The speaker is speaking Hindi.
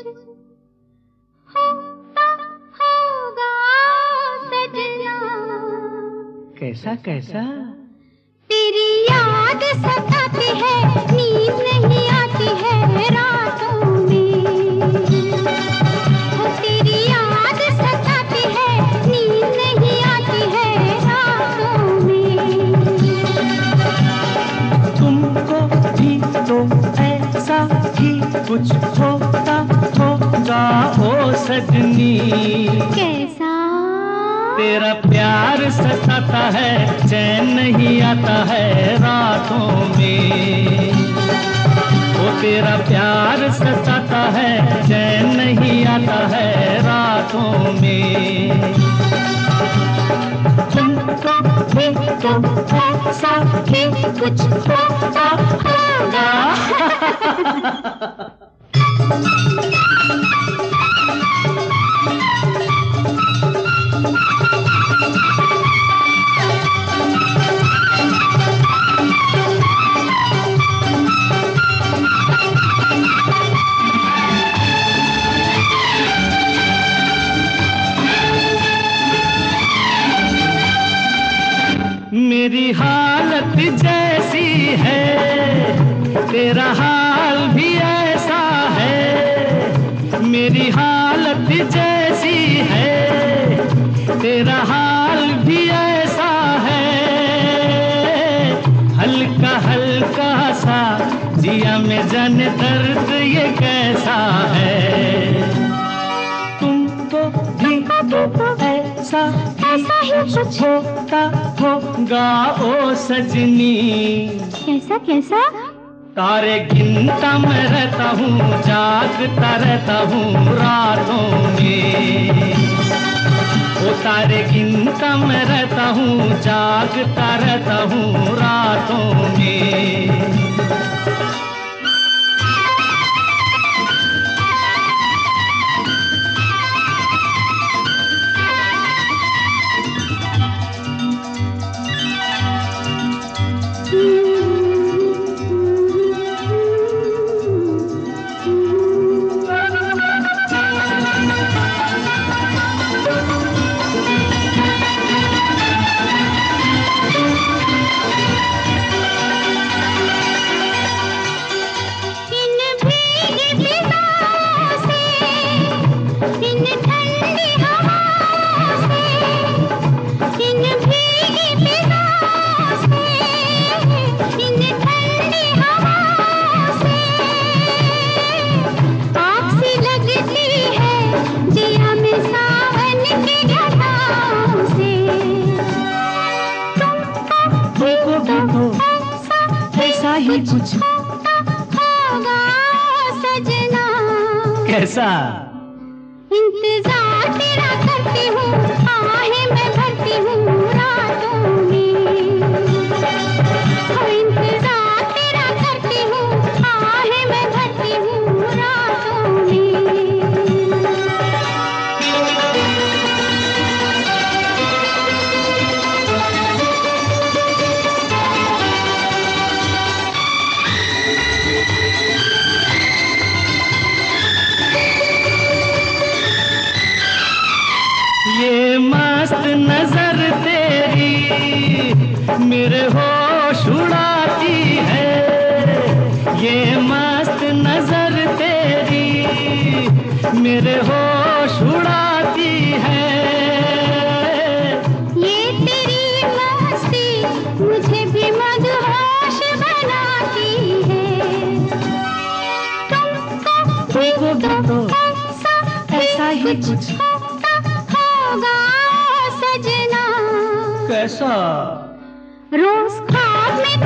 होता होगा सजना। कैसा कैसा? तेरी याद सताती है, नींद नहीं आती है रातों में। हो तेरी याद सताती है, नींद नहीं आती है रातों में। तुमको भी तो ऐसा ही कुछ होता होगा ओ सजनी। कैसा? तेरा प्यार सताता है, चैन नहीं आता है रातों में। वो तेरा प्यार सताता है, चैन नहीं आता है रातों में। तुमको भी तो ऐसा ही कुछ होता होगा। मेरी हालत जैसी है, तेरा हाल भी ऐसा है। मेरी हालत जैसी है, तेरा हाल भी ऐसा है। हल्का हल्का सा जिया में जाने दर्द ये कैसा है। तुमको भी तो ऐसा ही कुछ होता होगा ओ सजनी। कैसा कैसा? तारे गिनता मैं रहता हूँ, जागता रहता हूँ रातों में। ओ तारे गिनता मैं रहता हूँ, जागता रहता हूँ रातों में। ऐसा ही कुछ होगा सजना। कैसा? इंतजार तेरा करती हूँ, आहें मैं भरती हूँ रातों में। हो इंतजार तेरा करती हूँ, आहें मैं भरती हूँ रातों में। ये मस्त नजर तेरी मेरे होश उड़ाती है। ये मस्त नजर तेरी मेरे होश उड़ाती है। ये तेरी मस्ती मुझे भी मदहोश बनाती है। तुमको भी तो ऐसा ही कुछ होगा सजना। कैसा? रोज ख्वाब में